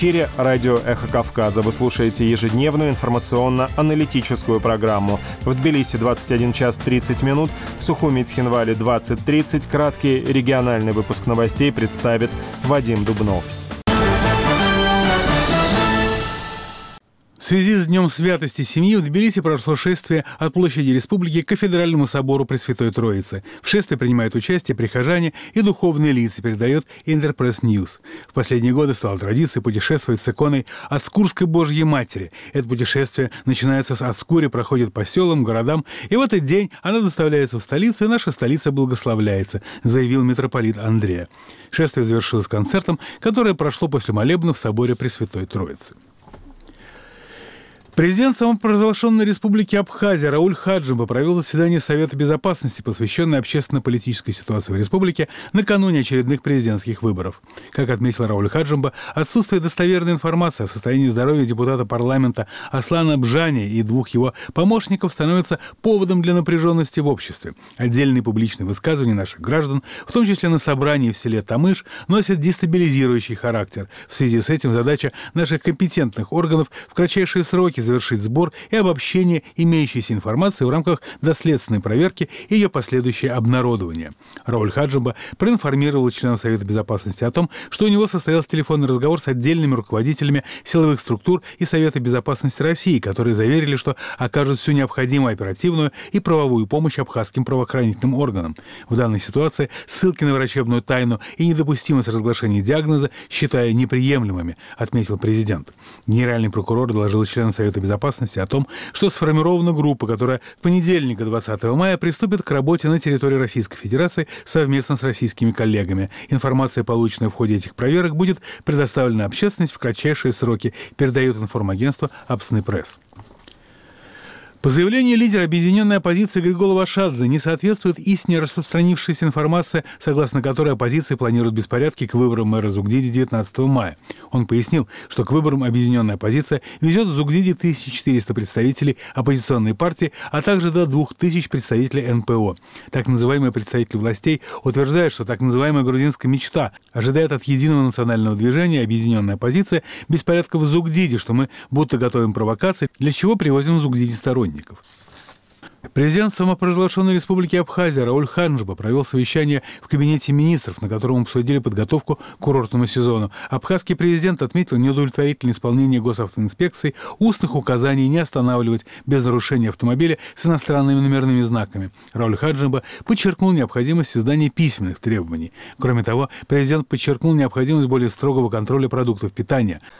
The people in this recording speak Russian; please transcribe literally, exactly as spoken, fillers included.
В эфире радио «Эхо Кавказа». Вы слушаете ежедневную информационно-аналитическую программу. В Тбилиси двадцать один час тридцать минут, в Сухуми и Цхинвале двадцать тридцать. Краткий региональный выпуск новостей представит Вадим Дубнов. В связи с Днем святости семьи в Тбилиси прошло шествие от площади Республики к Кафедральному собору Пресвятой Троицы. В шествии принимают участие прихожане и духовные лица, передает Интерпресс Ньюс. В последние годы стало традицией путешествовать с иконой Ацкурской Божьей Матери. Это путешествие начинается с Ацкури, проходит по селам, городам, и в этот день она доставляется в столицу, и наша столица благословляется, заявил митрополит Андрея. Шествие завершилось концертом, которое прошло после молебна в соборе Пресвятой Троицы. Президент самопровозглашенной республики Абхазия Рауль Хаджимба провел заседание Совета Безопасности, посвященное общественно-политической ситуации в республике накануне очередных президентских выборов. Как отметил Рауль Хаджимба, отсутствие достоверной информации о состоянии здоровья депутата парламента Аслана Бжани и двух его помощников становится поводом для напряженности в обществе. Отдельные публичные высказывания наших граждан, в том числе на собрании в селе Тамыш, носят дестабилизирующий характер. В связи с этим задача наших компетентных органов в кратчайшие сроки завершить сбор и обобщение имеющейся информации в рамках доследственной проверки и ее последующее обнародование. Рауль Хаджимба проинформировал членов Совета Безопасности о том, что у него состоялся телефонный разговор с отдельными руководителями силовых структур и Совета Безопасности России, которые заверили, что окажут всю необходимую оперативную и правовую помощь абхазским правоохранительным органам. В данной ситуации ссылки на врачебную тайну и недопустимость разглашения диагноза считаю неприемлемыми, отметил президент. Генеральный прокурор доложил членам Совета Безопасности о том, что сформирована группа, которая в понедельник, двадцатого мая, приступит к работе на территории Российской Федерации совместно с российскими коллегами. Информация, полученная в ходе этих проверок, будет предоставлена общественности в кратчайшие сроки, передает информагентство Абсны Пресс. По заявлению лидера объединенной оппозиции Григола Вашадзе не соответствует истине распространившаяся информация, согласно которой оппозиция планирует беспорядки к выборам мэра Зугдиди девятнадцатого мая. Он пояснил, что к выборам объединенная оппозиция везет в Зугдиди тысячу четыреста представителей оппозиционной партии, а также до двух тысяч представителей эн пэ о. Так называемые представители властей утверждают, что так называемая грузинская мечта ожидает от единого национального движения объединенная оппозиция беспорядков в Зугдиди, что мы будто готовим провокации, для чего привозим в Зугдиди сторонников. Президент самопровозглашенной республики Абхазия Рауль Хаджимба провел совещание в кабинете министров, на котором обсудили подготовку к курортному сезону. Абхазский президент отметил неудовлетворительное исполнение госавтоинспекции устных указаний не останавливать без нарушения автомобиля с иностранными номерными знаками. Рауль Хаджимба подчеркнул необходимость создания письменных требований. Кроме того, президент подчеркнул необходимость более строгого контроля продуктов питания.